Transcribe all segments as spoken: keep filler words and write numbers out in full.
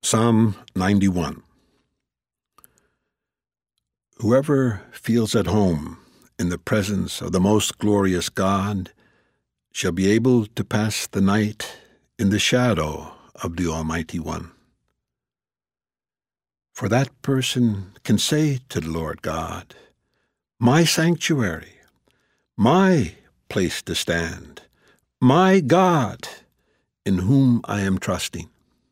Psalm ninety-one. Whoever feels at home in the presence of the most glorious God shall be able to pass the night in the shadow of the Almighty One. For that person can say to the Lord God, "My sanctuary, my place to stand, my God, in whom I am trusting."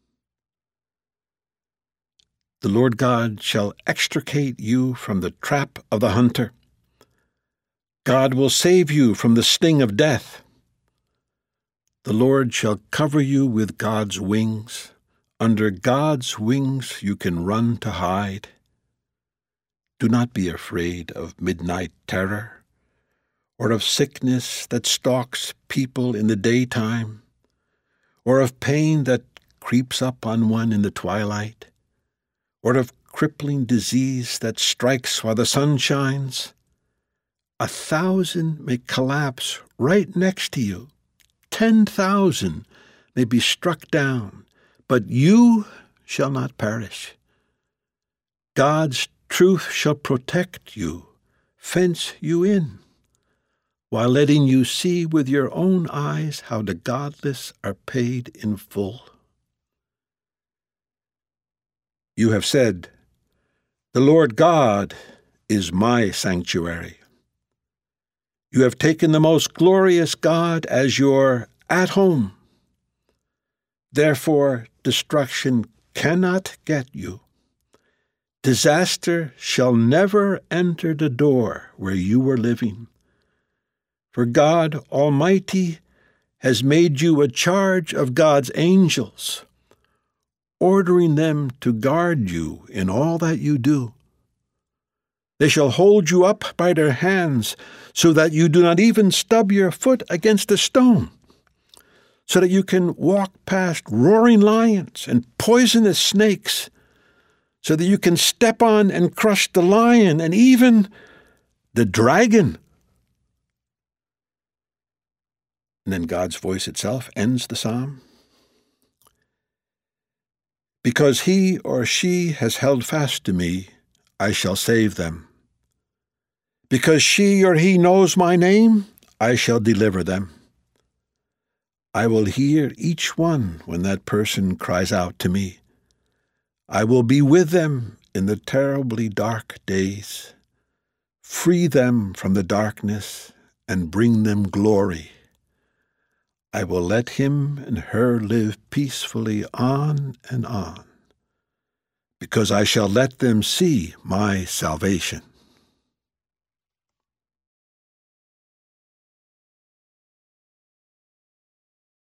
The Lord God shall extricate you from the trap of the hunter. God will save you from the sting of death. The Lord shall cover you with God's wings. Under God's wings you can run to hide. Do not be afraid of midnight terror, or of sickness that stalks people in the daytime, or of pain that creeps up on one in the twilight, or of crippling disease that strikes while the sun shines. A thousand may collapse right next to you. Ten thousand may be struck down, but you shall not perish. God's truth shall protect you, fence you in, while letting you see with your own eyes how the godless are paid in full. You have said, "The Lord God is my sanctuary." You have taken the most glorious God as your at home. Therefore, destruction cannot get you. Disaster shall never enter the door where you were living. For God Almighty has made you a charge of God's angels, ordering them to guard you in all that you do. They shall hold you up by their hands, so that you do not even stub your foot against a stone, so that you can walk past roaring lions and poisonous snakes, so that you can step on and crush the lion and even the dragon. And then God's voice itself ends the psalm. Because he or she has held fast to me, I shall save them. Because she or he knows my name, I shall deliver them. I will hear each one when that person cries out to me. I will be with them in the terribly dark days, free them from the darkness and bring them glory. I will let him and her live peacefully on and on, because I shall let them see my salvation.